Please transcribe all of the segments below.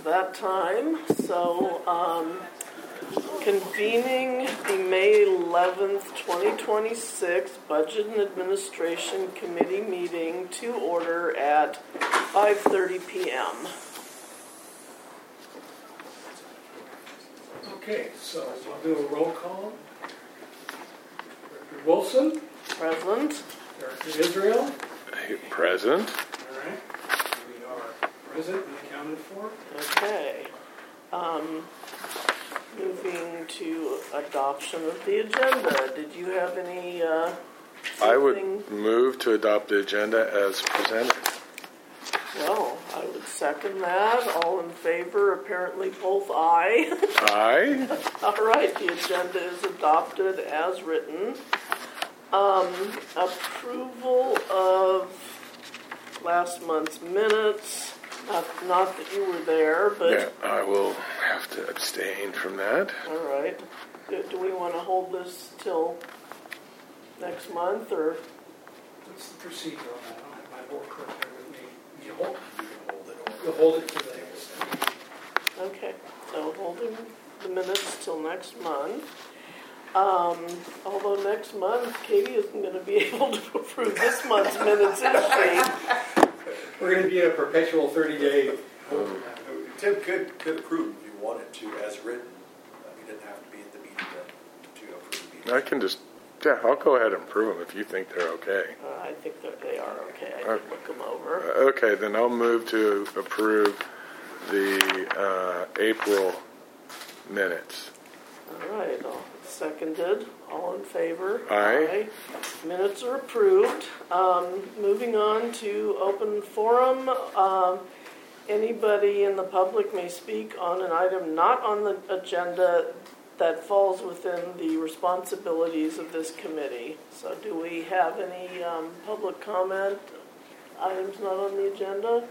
that time. So, convening the May 11th, 2026 Budget and Administration Committee meeting to order at 5:30 p.m. Okay, so we'll do a roll call. Director Wilson. Present. Director Israel. Present. All right. We are present and accounted for. Okay. Moving to adoption of the agenda. Did you have any? I would move to adopt the agenda as presented. Well, I would second that. All in favor, apparently both aye. Aye. All right, the agenda is adopted as written. Approval of last month's minutes. Not that you were there, but... Yeah, I will have to abstain from that. All right. Do we want to hold this till next month, or... What's the procedure on that? I don't have my board clerk there with me. You can hold it. You'll hold it for the next meeting. Okay, so holding the minutes till next month. Although next month, Katie isn't going to be able to approve this month's minutes, is she? We're going to be in a perpetual 30-day. Tim could approve if you wanted to, as written. You didn't have to be at the meeting to approve the meeting. I can just, I'll go ahead and approve them if you think they're okay. I think that they are okay. I can look them over. Okay, then I'll move to approve the April minutes. All right, seconded. All in favor? Aye. Minutes are approved. Moving on to open forum. Anybody in the public may speak on an item not on the agenda that falls within the responsibilities of this committee. So do we have any public comment items not on the agenda?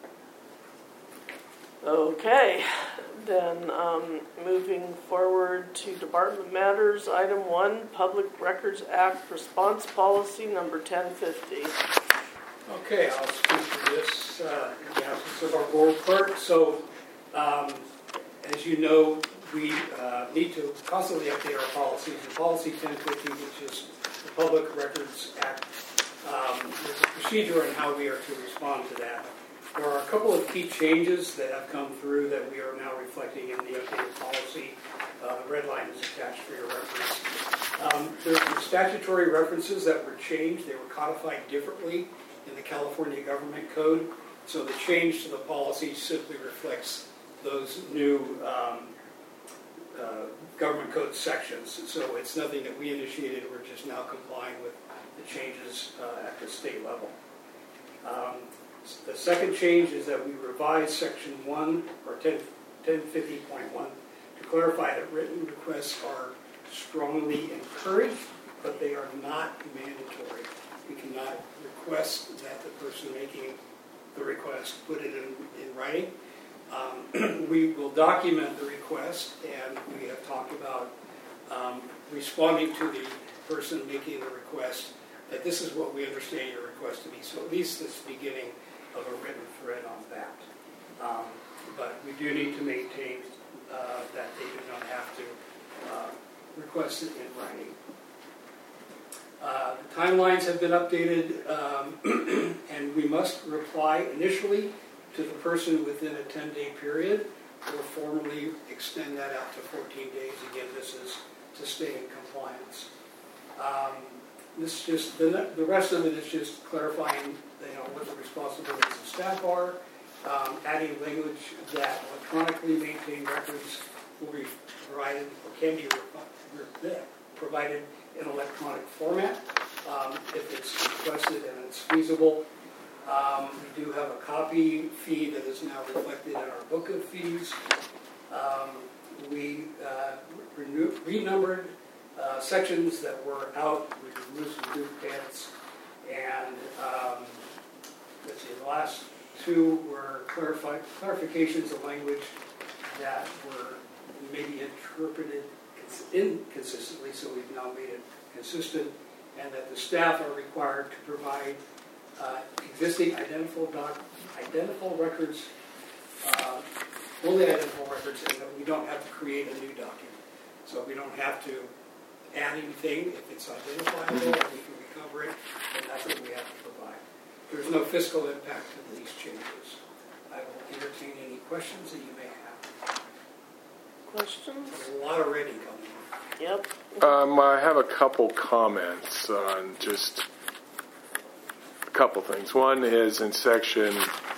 Okay. Then moving forward to department matters, item 1, Public Records Act Response Policy number 1050. Okay, I'll speak to this in the absence of our board clerk. So, as you know, we need to constantly update our policies. The policy 1050, which is the Public Records Act, there's a procedure on how we are to respond to that. There are a couple of key changes that have come through that we are now reflecting in the updated policy. The red line is attached for your reference. There's some statutory references that were changed. They were codified differently in the California Government Code. So the change to the policy simply reflects those new Government Code sections. So it's nothing that we initiated. We're just now complying with the changes at the state level. The second change is that we revised Section 1, or 1050.1, to clarify that written requests are strongly encouraged, but they are not mandatory. We cannot request that the person making the request put it in writing. We will document the request, and we have talked about responding to the person making the request that this is what we understand your request to be. So at least this beginning of a written thread on that. But we do need to maintain that they do not have to request it in writing. The timelines have been updated, and we must reply initially to the person within a 10-day period, or formally extend that out to 14 days. Again, this is to stay in compliance. This just the rest of it is just clarifying, what the responsibilities of staff are, adding language that electronically maintained records will be provided or can be provided in electronic format if it's requested and it's feasible. We do have a copy fee that is now reflected in our book of fees. We renumbered sections that were out. We removed some duplicates, and let's see, the last two were clarifications of language that were maybe interpreted inconsistently, so we've now made it consistent, and that the staff are required to provide identical records only identifiable records, and that we don't have to create a new document. So we don't have to add anything. If it's identifiable and we can recover it, then that's what we have to provide. There's no fiscal impact to these changes. I will entertain any questions that you may have. Questions? There's a lot of reading coming. Yep. I have a couple comments on just a couple things. One is in section,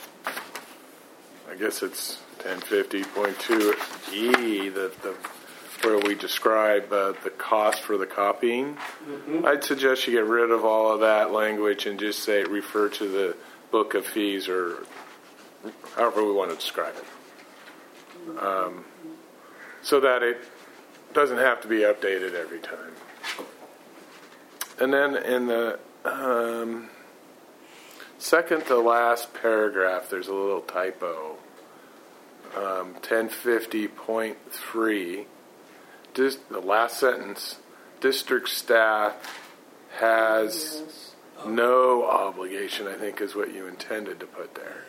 I guess it's 1050.2E, where we describe the cost for the copying. Mm-hmm. I'd suggest you get rid of all of that language and just say refer to the book of fees or however we want to describe it. So that it doesn't have to be updated every time. And then in the second to last paragraph, there's a little typo. 1050.3, the last sentence, district staff has no obligation, I think is what you intended to put there.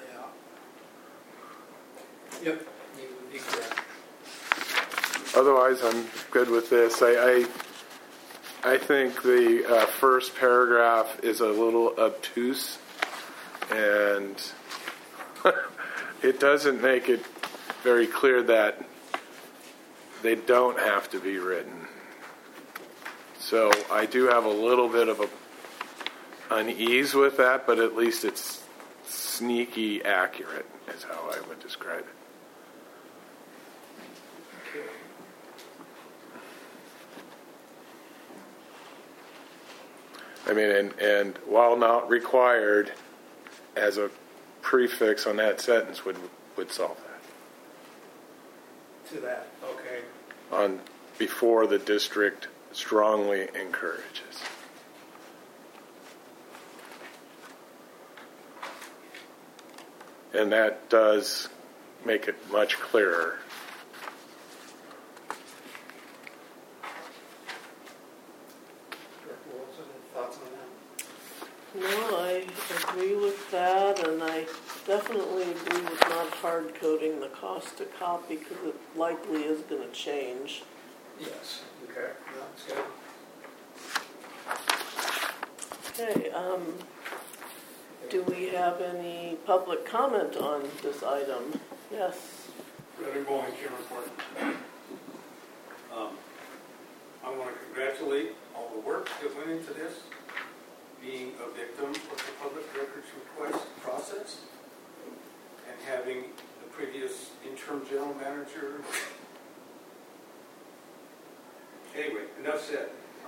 Yeah. Yep, you would be correct. Otherwise, I'm good with this. I think the first paragraph is a little obtuse, and it doesn't make it very clear that they don't have to be written. So I do have a little bit of unease with that, but at least it's sneaky accurate, is how I would describe it. I mean, and while not required, as a prefix on that sentence would solve that. To that, okay. On before the district strongly encourages. And that does make it much clearer. No, I agree with that, and I definitely agree with not hard coding the cost to copy because it likely is going to change. Yes. Okay. That's good. Okay. Do we have any public comment on this item? Yes. Brother Bowen, Chairman Court. I want to congratulate all the work that went into this. Being a victim of the public records request process and having the previous interim general manager. Anyway, enough said.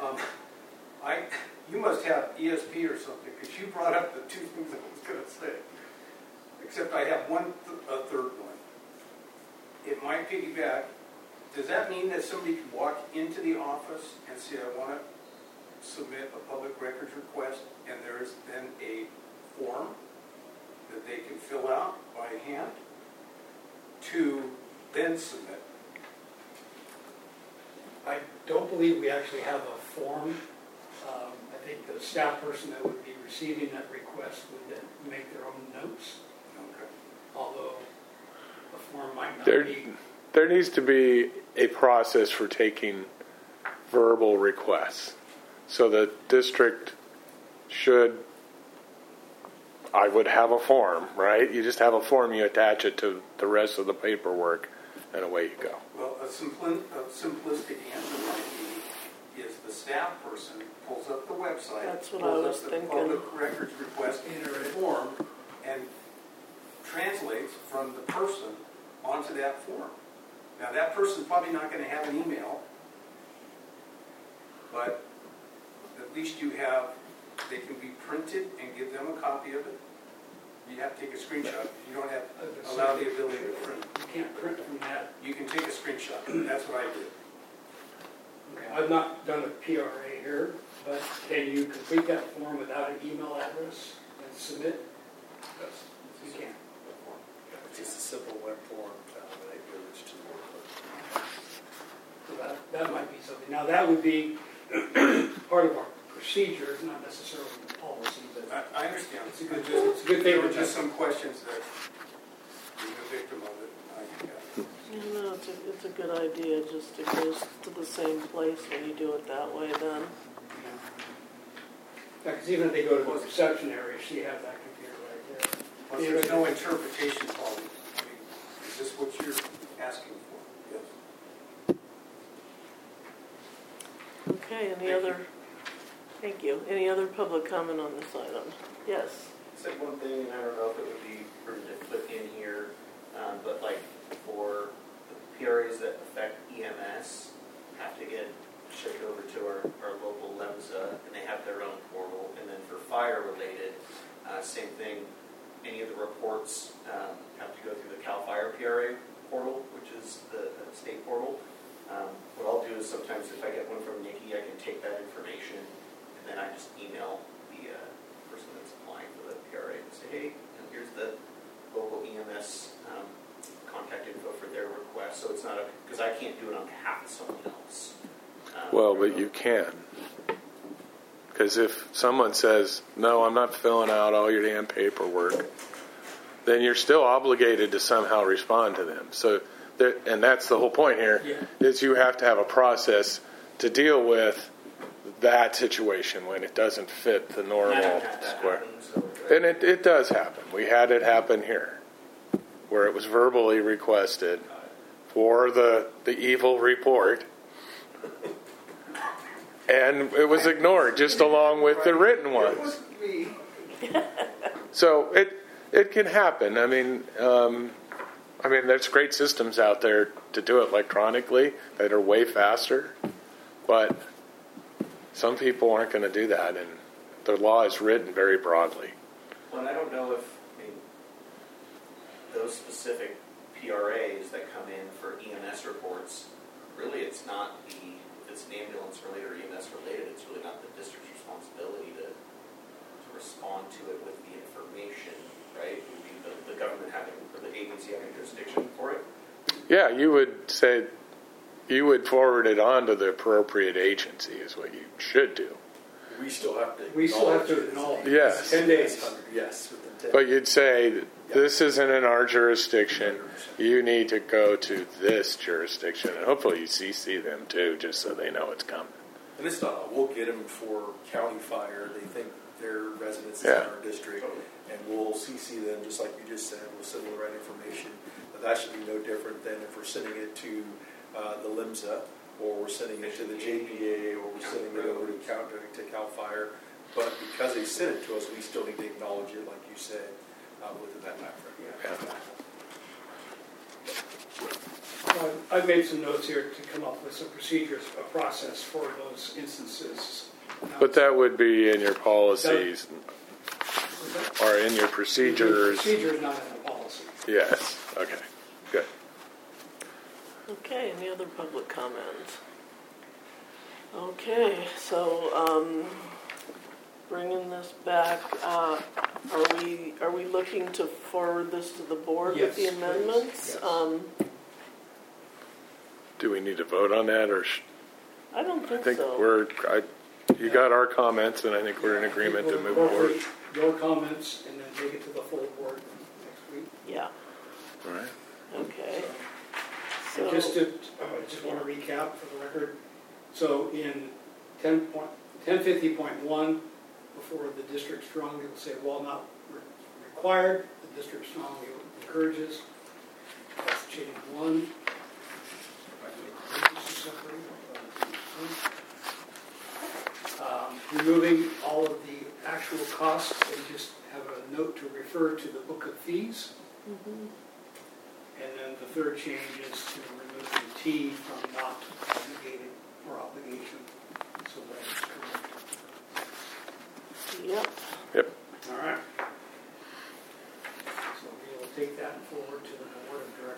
You must have ESP or something because you brought up the two things I was going to say. Except I have a third one. It might piggyback. Does that mean that somebody can walk into the office and say, I want to submit a public records request, and there is then a form that they can fill out by hand to then submit? I don't believe we actually have a form. I think the staff person that would be receiving that request would then make their own notes. Okay. Although the form might not be. There needs to be a process for taking verbal requests. So the district I would have a form, right? You just have a form, you attach it to the rest of the paperwork, and away you go. Well, a simplistic answer might be is the staff person pulls up the website, That's what pulls I was up the thinking. public records request form, and translates from the person onto that form. Now, that person's probably not going to have an email, but at least they can be printed and give them a copy of it. You have to take a screenshot. You don't have allow the ability to print. You can't print from that. You can take a screenshot. That's what I did. Okay. I've not done a PRA here, but can you complete that form without an email address and submit? Yes, you can. It's just a simple web form that I privilege to the work. So that might be something. Now that would be part of our procedure, not necessarily the policy. But I understand. It's a good thing. There were just some questions that being a victim of it. Yeah, no, it's a good idea, just it goes to the same place when you do it that way then. Because even if they go to the reception area, she has that computer right there. Well, there's no interpretation problem. I mean, is this what you're asking for? Yes. Okay, thank you. Any other public comment on this item? Yes. Said one thing, and I don't know if it would be prudent to put in here, but like for the PRAs that affect EMS, have to get shipped over to our local LEMSA, and they have their own portal. And then for fire-related, same thing. Any of the reports have to go through the CAL FIRE PRA portal, which is the state portal. What I'll do is sometimes if I get one from Nikki, I can take that information, and then I just email the person that's applying for the PRA and say, hey, here's the local EMS contact info for their request. So it's not because I can't do it on behalf of someone else. Well, but you can. Because if someone says, no, I'm not filling out all your damn paperwork, then you're still obligated to somehow respond to them. So, and that's the whole point here, is you have to have a process to deal with that situation when it doesn't fit the normal square. And it does happen. We had it happen here, where it was verbally requested for the evil report, and it was ignored just along with the written ones. So it can happen. I mean, there's great systems out there to do it electronically that are way faster, but some people aren't going to do that, and the law is written very broadly. Well, and I don't know if those specific PRAs that come in for EMS reports, really it's not if it's an ambulance related or EMS related, it's really not the district's responsibility to respond to it with the information, right? It would be the government having, or the agency having jurisdiction for it. Yeah, you would say, you would forward it on to the appropriate agency is what you should do. We still have to acknowledge. Yes. 10 days. Yes. Within 10 But you'd say, this isn't in our jurisdiction. 100%. You need to go to this jurisdiction. And hopefully you CC them too, just so they know it's coming. And it's not, we'll get them for county fire. They think their residents is in our district, and we'll CC them just like you just said. We'll send them the right information. But that should be no different than if we're sending it to the LIMSA, or we're sending it to the JPA, or we're sending it over to CAL FIRE. But because they sent it to us, we still need to acknowledge it, like you said, within that time frame. I've made some notes here to come up with some procedures, a process for those instances. But that would be in your policies or in your procedures. The procedure is not in the policy. Yes. Okay. Good. Okay, any other public comments? Okay, so bringing this back, are we looking to forward this to the board with the amendments? Yes. Do we need to vote on that, or? I don't think I think so. you got our comments, and I think we're in agreement to move forward. Your comments, and then take it to the full board next week. Yeah. All right. Okay. So I just want to recap for the record. So in 1050.1, before the district strongly will say, while not required, the district strongly encourages. That's change 1. Removing all of the actual costs, they just have a note to refer to the book of fees. Mm-hmm. And then the third change is to remove the T from not obligated or obligation. So that is correct. Yep. All right. So we will take that forward to the board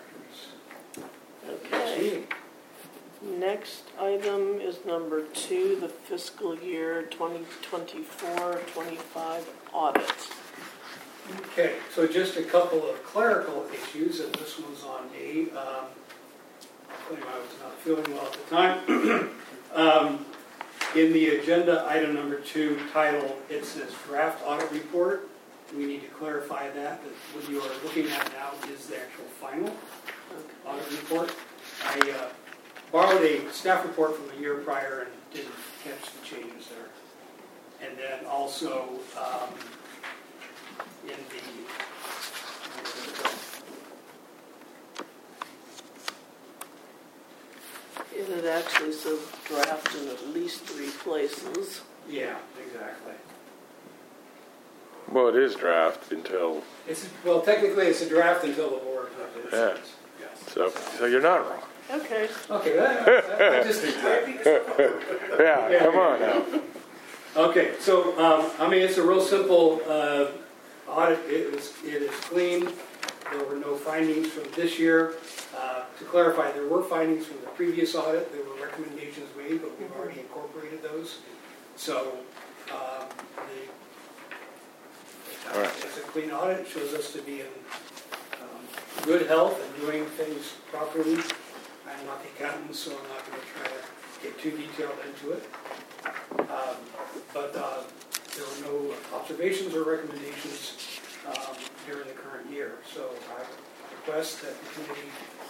of directors. Okay. Next item is number 2, the fiscal year 2024-25 audit. Okay, so just a couple of clerical issues, and this one's on me. I'll claim I was not feeling well at the time. In the agenda, item number 2, title, it says draft audit report. We need to clarify that what you are looking at now is the actual final. audit report. I borrowed a staff report from a year prior and didn't catch the changes there. And then also in the It actually says draft in at least 3 places. yeah, exactly. Well, it is draft until, Well, technically it's a draft until the board. Yeah. Yes. so you're not wrong. Okay. Okay, I just Yeah, come on now. Okay, so it's a real simple audit. It is clean. There were no findings from this year. To clarify, there were findings from the previous audit. There were recommendations made, but we've already incorporated those. So it's a clean audit. It shows us to be in good health and doing things properly. I'm not the accountant, so I'm not going to try to get too detailed into it. But there were no observations or recommendations during the current year. So I request that the committee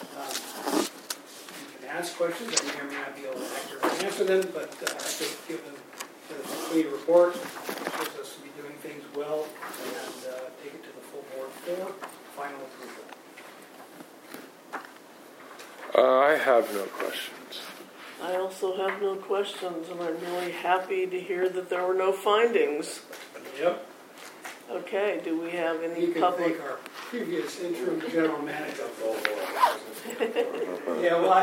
you can ask questions. I may or may not be able to accurately answer them, but I think given that it's a clean report, it shows us to be doing things well, and take it to the full board for final approval. I have no questions. I also have no questions, and I'm really happy to hear that there were no findings. Yep. Okay, do we have any You can public? thank our previous interim general manager. Yeah, well,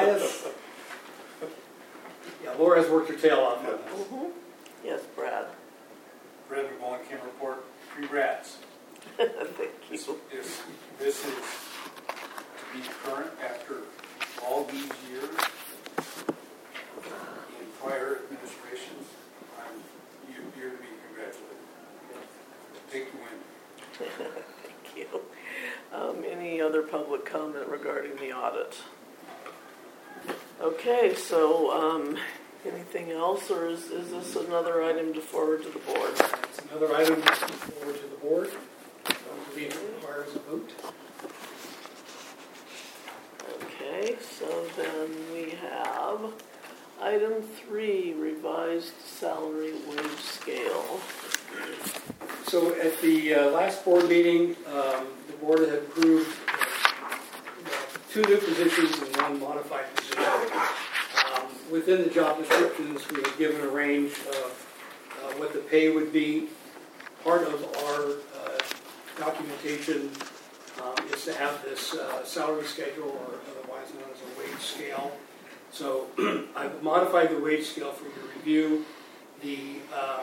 Laura's worked her tail off on this. Mhm. Yes, Brad. Brad McMullen can report, congrats. Thank you. If this is to be current after all these years in prior administrations, you're to be congratulated. Take the win. Thank you. Any other public comment regarding the audit? Okay, so anything else, or is this another item to forward to the board? It's another item to forward to the board. I don't believe it requires a vote. Okay, so then we have item 3, revised salary wage scale. So at the last board meeting, the board had approved 2 new positions and 1 modified position. Within the job descriptions, we had given a range of what the pay would be. Part of our documentation is to have this salary schedule, or otherwise known as a wage scale. So I've modified the wage scale for your review. The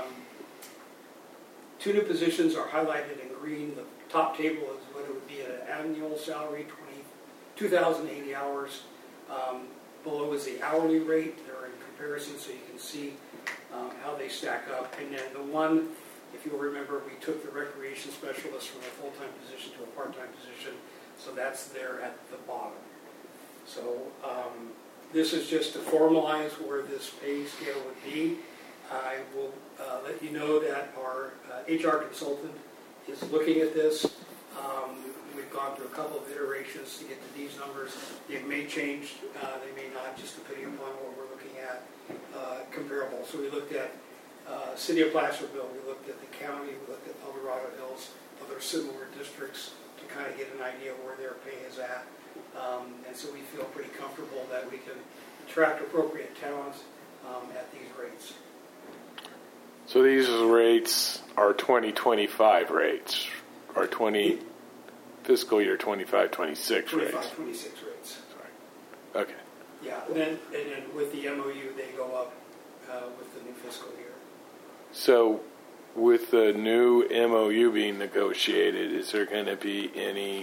2 new positions are highlighted in green. The top table is what it would be at an annual salary, 2,080 hours. Below is the hourly rate. They're in comparison so you can see how they stack up. And then the one, if you'll remember, we took the recreation specialist from a full-time position to a part-time position. So that's there at the bottom. So this is just to formalize where this pay scale would be. I will let you know that our HR consultant is looking at this. We've gone through a couple of iterations to get to these numbers. They may change, they may not, just depending upon what we're looking at comparable. So we looked at City of Placerville, we looked at the county, we looked at El Dorado Hills, other similar districts to kind of get an idea of where their pay is at. And so we feel pretty comfortable that we can attract appropriate talent at these rates. So these rates are 2025 rates, or fiscal year 25-26 rates. 25-26 rates. Sorry. Okay. Yeah, and then with the MOU, they go up with the new fiscal year. So with the new MOU being negotiated, is there going to be any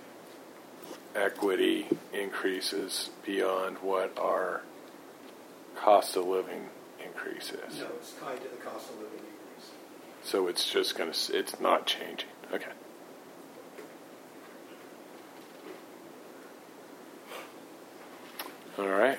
equity increases beyond what our cost of living increase is? No, it's tied to the cost of living increase. So it's just it's not changing. Okay. All right.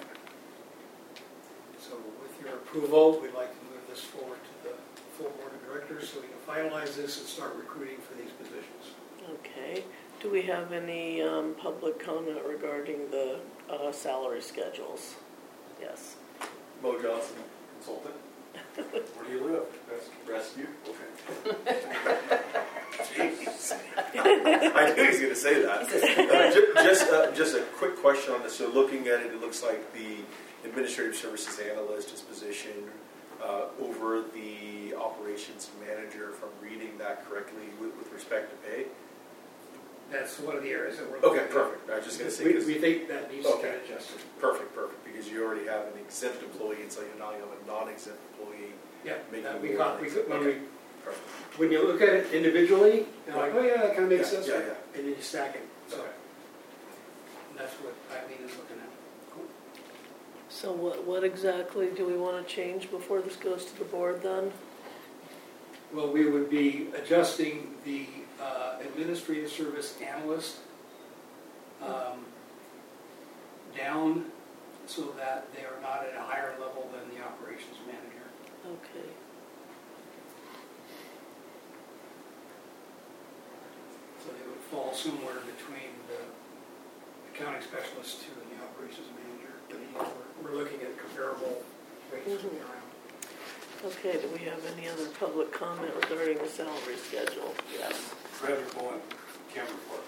So with your approval, we'd like to move this forward to the full board of directors so we can finalize this and start recruiting for these positions. Okay. Do we have any public comment regarding the salary schedules? Yes. Mo Johnson, consultant. Where do you live? Rescue. Okay. Jeez. I knew he was going to say that. Just a quick question on this. So looking at it, it looks like the administrative services analyst is positioned over the operations manager, if I'm reading that correctly, with respect to pay. That's one of the areas that we're looking at. Okay, perfect. I was just going to say. We think that needs to get adjusted. Perfect, because you already have an exempt employee, and so you now have a non-exempt employee. Yeah, Making when you look at it individually, you're like, oh yeah, that kind of makes sense. Yeah. And then you stack it. So Okay. that's what Eileen is looking at. Cool. So what exactly do we want to change before this goes to the board then? Well, we would be adjusting the administrative service analyst down so that they are not at a higher level than the operations manager. Okay. So they would fall somewhere between the accounting specialist two and the operations manager. But we're looking at comparable rates Mhm. around. Okay, do we have any other public comment regarding the salary schedule? Yes. Bradley Bowen, Cameron Park.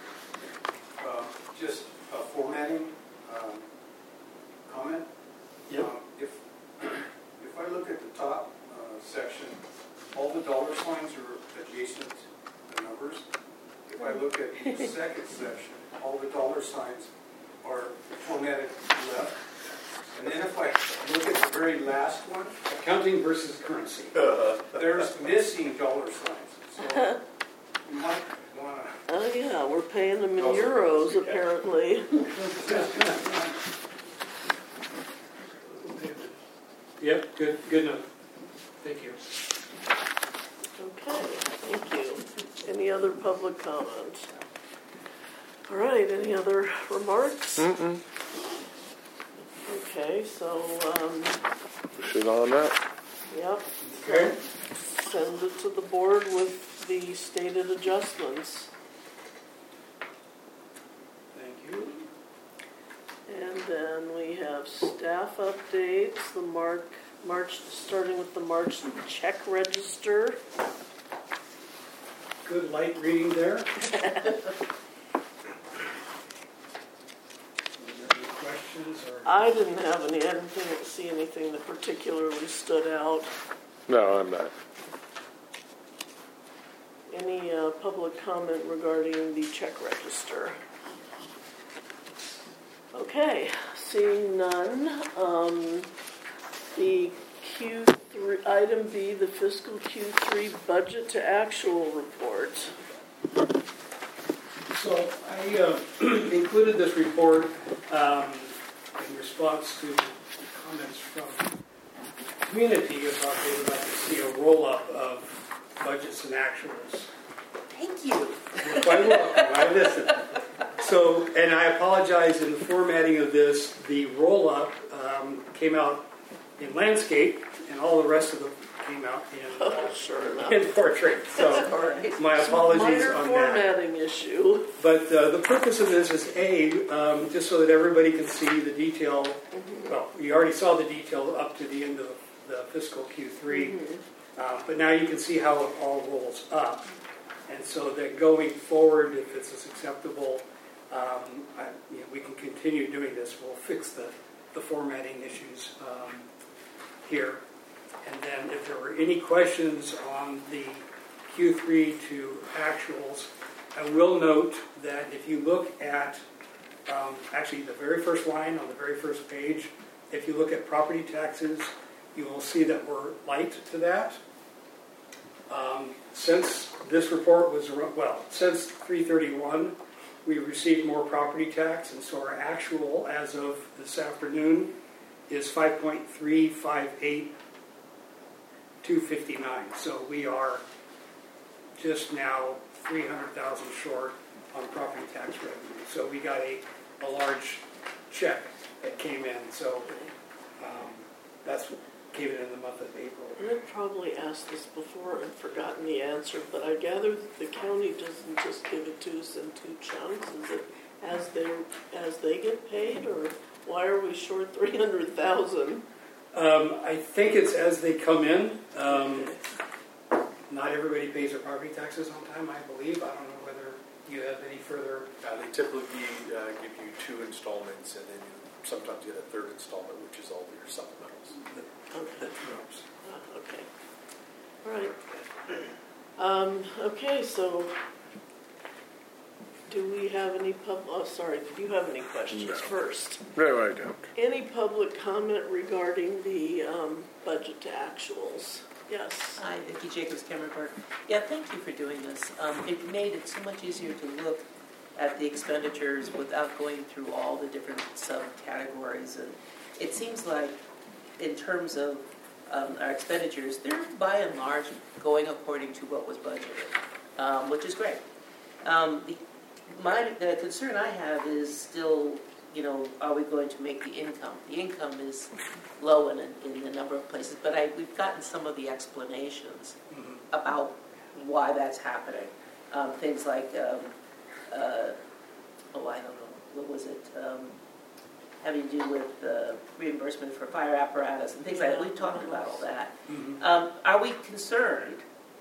Just a formatting comment. Yep. If I look at the top section, all the dollar signs are adjacent to numbers. If I look at the second section, all the dollar signs are formatted left. And then if I look at the very last one, Accounting versus currency. there's missing dollar signs. So you might want to. Oh yeah, we're paying them in Also euros currency, yeah. apparently. Yep, good note. Thank you. Okay, thank you. Any other public comment? All right, any other remarks? Mm-mm. Okay, so, Push it on that. yep. Okay. Send it to the board with the stated adjustments. Thank you. And then we have staff updates, the March, starting with the March check register. Good light reading there. Any questions or? I didn't have any, I didn't see anything that particularly stood out. No, I'm not. Any public comment regarding the check register? Okay, seeing none, the Q3, item B, the fiscal Q3 budget to actual report. So I included this report in response to comments from the community about they would like to see a roll-up of budgets and actuals. Thank you. You're quite welcome. I listen. So, and I apologize in the formatting of this. The roll-up came out in landscape, and all the rest of them came out Sure enough. in portrait. So, my apologies Minor on that. formatting issue. But the purpose of this is just so that everybody can see the detail. Well, you already saw the detail up to the end of the fiscal Q3, but now you can see how it all rolls up. And so that going forward, if it's acceptable, we can continue doing this. We'll fix the formatting issues here. And then if there were any questions on the Q3 to actuals, I will note that if you look at actually the very first line on the very first page, if you look at property taxes, you will see that we're light to that. Since this report was, since 3/31, we received more property tax, and so our actual as of this afternoon is 5.358,259. So we are just now 300,000 short on property tax revenue. So we got a large check that came in. So that's came in the month of April. I've probably asked this before and forgotten the answer, but I gather that the county doesn't just give it to us in 2 chunks. Is it as they get paid, or why are we short 300,000? I think it's as they come in. Not everybody pays their property taxes on time, I believe. I don't know whether you have any further. They typically give you 2 installments, and then you sometimes get a 3rd installment, which is all your supplementals. The true-ups. Okay. All right. Okay, so do we have any sorry, do you have any questions No. first? No, I don't. Any public comment regarding the budget to actuals? Yes. Hi, Vicki Jacobs, Cameron Park. Yeah, thank you for doing this. It made it so much easier to look at the expenditures without going through all the different subcategories. And it seems like, in terms of our expenditures, they're by and large going according to what was budgeted, which is great. The concern I have is still, are we going to make the income? The income is low in a number of places, but we've gotten some of the explanations about why that's happening. Things like, I don't know, what was it? Having to do with reimbursement for fire apparatus and things like that. We've talked about all that. Are we concerned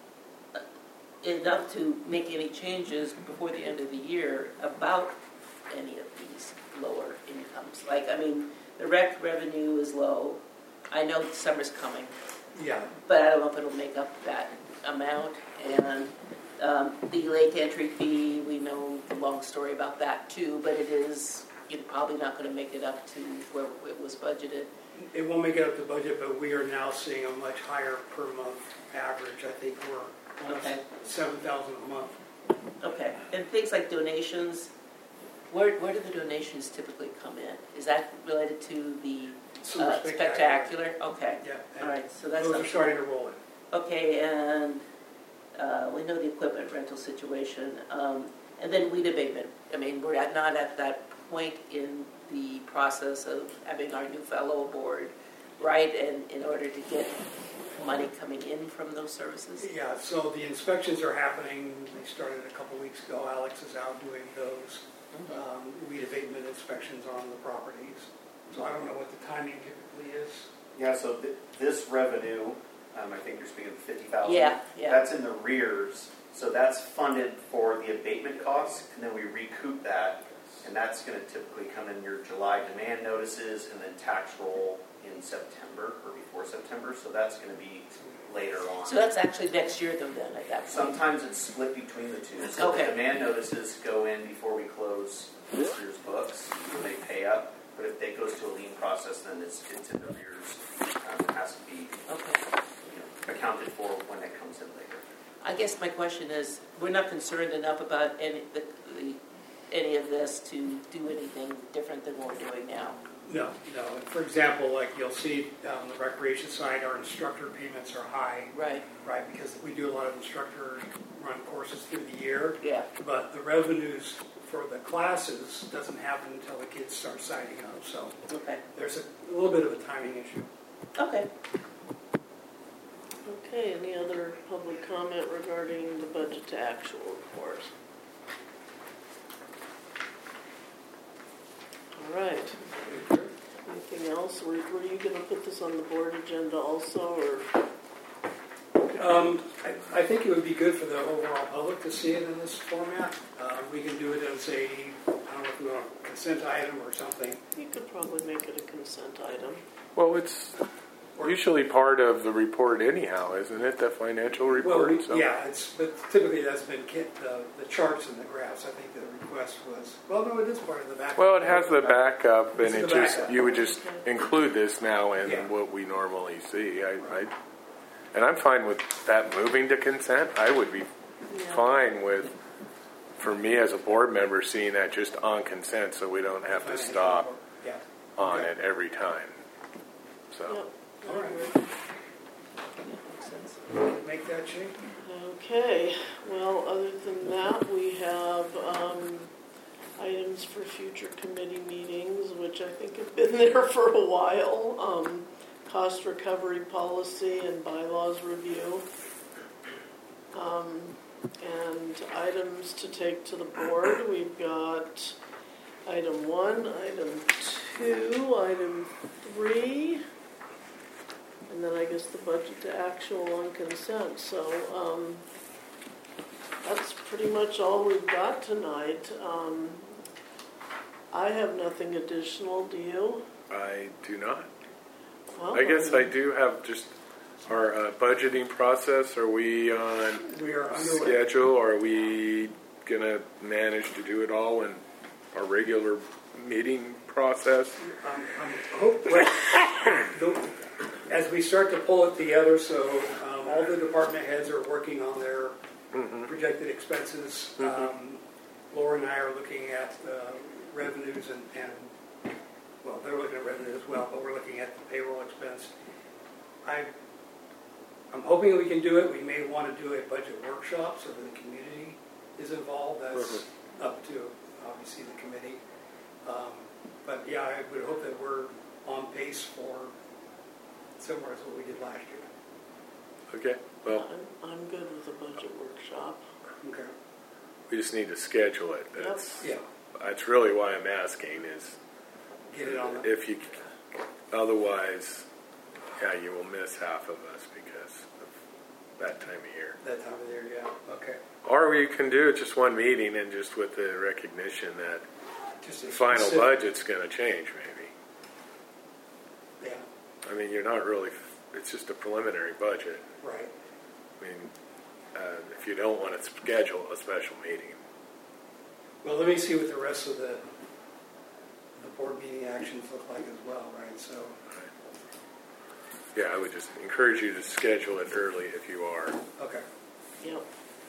enough to make any changes before the end of the year about any of these lower incomes? The rec revenue is low. I know summer's coming. Yeah. But I don't know if it'll make up that amount. And the lake entry fee, we know the long story about that too, but it is probably not going to make it up to where it was budgeted. It won't make it up to budget, but we are now seeing a much higher per month average. I think we're almost $7,000 a month. Okay. And things like donations, where do the donations typically come in? Is that related to the Super spectacular? Okay. Yeah. All right. So that's those are starting to roll in. Okay, and we know the equipment rental situation, and then weed abatement. We're not at that point in the process of having our new fellow aboard, right? And in order to get money coming in from those services? Yeah, so the inspections are happening. They started a couple weeks ago. Alex is out doing those weed abatement inspections on the properties. So I don't know what the timing typically is. Yeah, so this revenue, I think you're speaking of 50,000. Yeah. That's in the rears. So that's funded for the abatement costs, and then we recoup that, and that's going to typically come in your July demand notices and then tax roll in September or before September. So that's going to be later on. So that's actually next year, though, then, at that point. Sometimes it's split between the two. So Okay. the demand notices go in before we close this year's books, so they pay up. But if it goes to a lien process, then it's in the rears. It has to be accounted for when it comes in later. I guess my question is, we're not concerned enough about any of this to do anything different than what we're doing now. No. For example, like you'll see on the recreation side, our instructor payments are high. Right. Right, because we do a lot of instructor run courses through the year. Yeah. But the revenues for the classes doesn't happen until the kids start signing up. So there's a little bit of a timing issue. Okay. Okay, any other public comment regarding the budget to actual report? All right. Anything else? Were you going to put this on the board agenda also, or? I think it would be good for the overall public to see it in this format. We can do it as I don't know if we want a consent item or something. You could probably make it a consent item. Well, it's usually part of the report anyhow, isn't it? The financial report? Well, but typically that's been the charts and the graphs. I think the request was, no, it is part of the backup. Well, it has the backup, and It's the backup. you would just include this now in what we normally see. And I'm fine with that moving to consent. I would be fine with, for me as a board member, seeing that just on consent so we don't have to stop on it every time. So. Yep. All right. Make that change. Okay, well, other than that, we have items for future committee meetings, which I think have been there for a while. cost recovery policy and bylaws review. And items to take to the board, we've got item 1, item 2, item 3, and then I guess the budget to actual on consent. So that's pretty much all we've got tonight. I have nothing additional, do you? I do not. Well, I guess I do have just our budgeting process. Are we on We are underway. schedule? Are we going to manage to do it all in our regular meeting process? As we start to pull it together, so all the department heads are working on their projected expenses. Laura and I are looking at revenues and well, they're looking at revenue as well, but we're looking at the payroll expense. I'm hoping that we can do it. We may want to do a budget workshop so that the community is involved. That's up to, obviously, the committee. But yeah, I would hope that we're on pace for similar to what we did last year. Okay. Well, I'm good with the budget workshop. Okay. we just need to schedule it. Yeah. That's really why I'm asking is Get it on the... if you, otherwise, yeah, you will miss half of us because of that time of year. That time of year, yeah. Okay. Or we can do it just one meeting and just with the recognition that Just the a final specific- budget's going to change, maybe. Yeah, I mean, you're not really, it's just a preliminary budget. right. I mean, if you don't want to schedule a special meeting. Well, let me see what the rest of the board meeting actions look like as well, right? So, Yeah, I would just encourage you to schedule it early if you are. okay. Yep.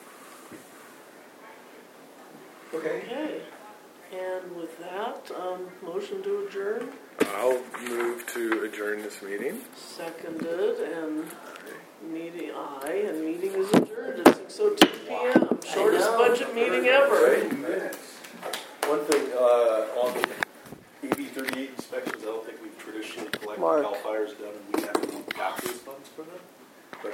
Okay. Okay. And with that, motion to adjourn, I'll move to adjourn this meeting. seconded, and meeting is adjourned at 6:02 p.m. Shortest budget meeting ever. One thing, on the AB 38 inspections, I don't think we've traditionally collected CAL FIRE's done, and we haven't got those